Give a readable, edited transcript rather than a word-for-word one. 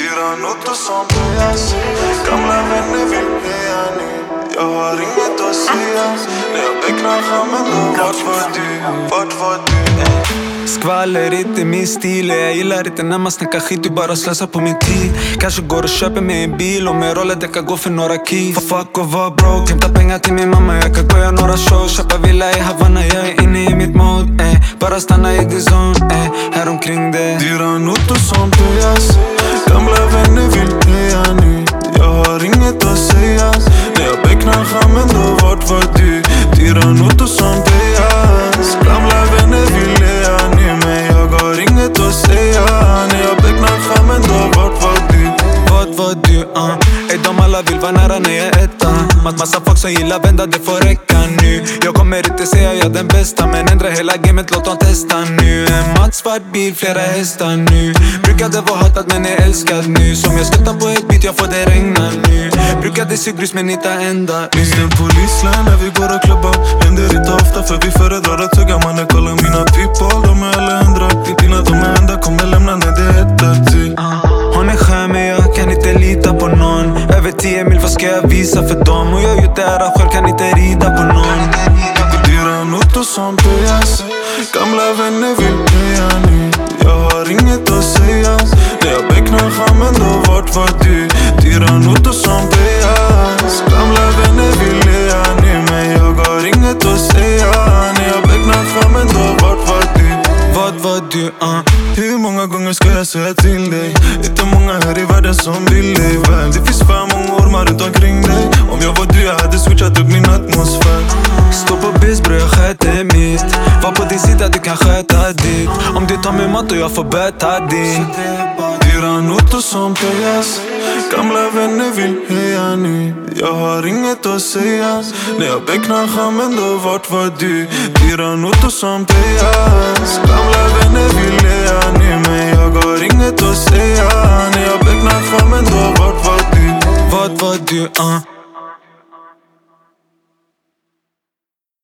Dyra notor som pöjas. Gamla vänner vill heja nu. Jag har inget att säga. När jag becknar frammen då, vart var du? Vart var du? Skvaller inte min stil. Jag gillar inte när man snackar skit. Du bara slösar på min tid. Kanske går och köper mig en bil. Och med rolledäckar går för några keys. Fuck och var broke. Hämta pengar till min mamma. Jag kan gå göra några shows. Köpa villa i Havana. Jag är inne i mitt mode. Bara stanna i din zone. Här omkring det. Dyra notor som pöjas. Gamla vänner vill heja nu. Jag har inget att säga. När jag becknar frammen då, vart var du? Dyra notor som pöjas. Gamla vänner vill heja nu. Men jag har inget att säga. När jag becknar frammen då, vart var du? Vart var du? De alla vill vara nära när jag är etta. Massa folk som gillar vända, det får räcka nu. Jag kommer inte säga jag är den bästa, men ändra hela gamet, låt dem testa nu. En matt svart bil, flera hästar nu. Brukade vara hatad men är älskad nu. Som jag skuttar på ett bit, jag får det regna nu. Brukade se grus men inte ända ut. Minns en polislän när vi går och klubbar. Händer inte ofta för vi föredrar att tugga. Mannen kolla mina people, de är alla 100. Dina de är enda, kommer lämna när det hettar till. Hon är skön men jag kan inte lita på någon. Över 10 mil, vad ska jag visa för dem? Och jag gjort det här själv, kan inte rida på någon. Dyra notor som pöjas. Gamla vänner vill heja nu. Jag har inget att säga. När jag becknar frammen då, vart var du? Dyra notor som pöjas. Gamla vänner vill heja nu. Men jag har inget att säga. När jag becknar frammen då, vart var du? Vart var du? Hur många gånger ska jag säga till dig? Inte många här i världen som vill dig väl. Det finns för många ormar runt omkring dig. Om jag var du, jag hade switchat upp min atmosfär. Stå på bis bror, jag sköter mitt. Var på din sida, du kan sköta ditt. Om du tar min mat och jag får böta din. Dyra notor som pöjas. Gamla vänner vill heja nu. Jag har inget att säga. När jag becknar frammen då, vart var du? Dyra notor som pöjas. Gamla vänner vill heja nu. Men jag har inget att säga. När jag becknar frammen då, vart var du? Vart var du?